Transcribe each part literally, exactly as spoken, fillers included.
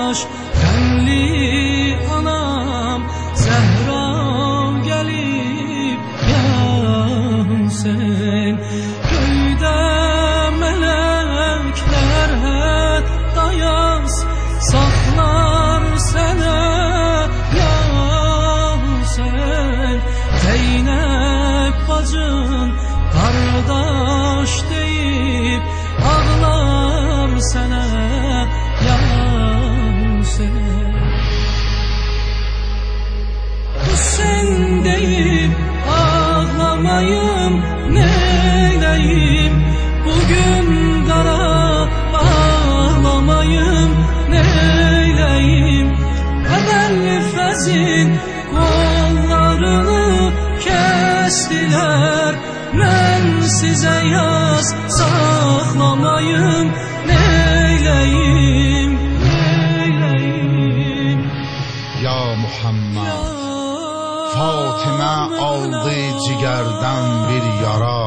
qardaş, fənli anam Zəhra gəlib ya Hüseyn. Göydə mələklər hətta yaz saxlar sənə ya Hüseyn. Zeynəb bacın qardaş deyib ağlar sənə ya Hüseyn. Hüseyn deyib ağlamayım, neyləyim bugün qara, ağlamayım, neyləyim. Əbəlli fəzin qollarını kəsdilər, mən sizə yaz saxlamayım, neyləyim, neyləyim. Ya Muhammed, Fatimə aldı cigərdən bir yara,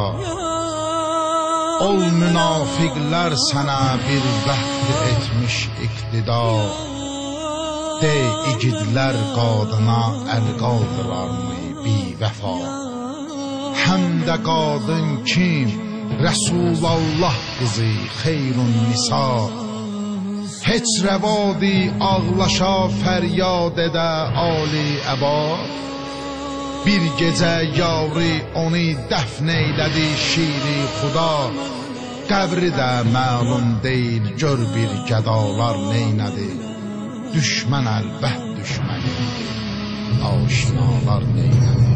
ol münafiqlər sənə bir vəqt etmiş iqtida. De igidlər qadına əl qaldırarmı bi vəfa, həm də qadın kim Rəsulallah qızı xeyrun nisa. Heç rəvadi ağlaşa fəryad edə ali əbad, bir gecə yavri onu dəfn eylədi şiri xuda. Qəbri də məlum deyil, gör bir gədalar neynədi. Düşmən əlbət düşməni, aşinalar neynədi.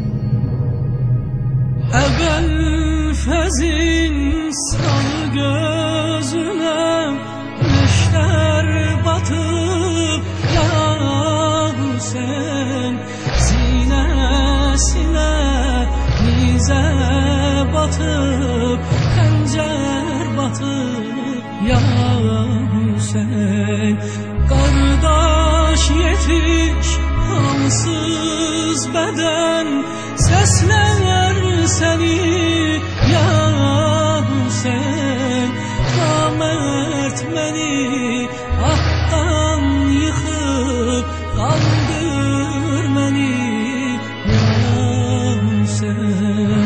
Əvvəl fəzin sağ gözünə neşter batıp ya Hüseyin. Sinesine nize batıp, xəncər batıp ya Hüseyin. Qardaş yetiş hansız bədən, səslər səni ya Hüseyin. Namərd məni haqdan yıxıb, qaldır məni ya Hüseyin.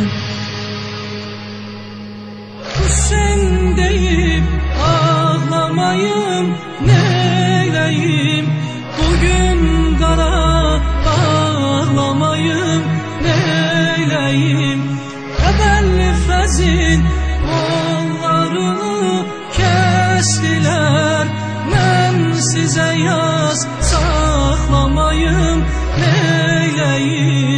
Hüseyin deyib ağlamayım, neyləyim bugün qara, ağlamayım, neyləyim. Əbəlli fəzin qollarını kəsdilər, mən sizə yaz saxlamayım, neyləyim.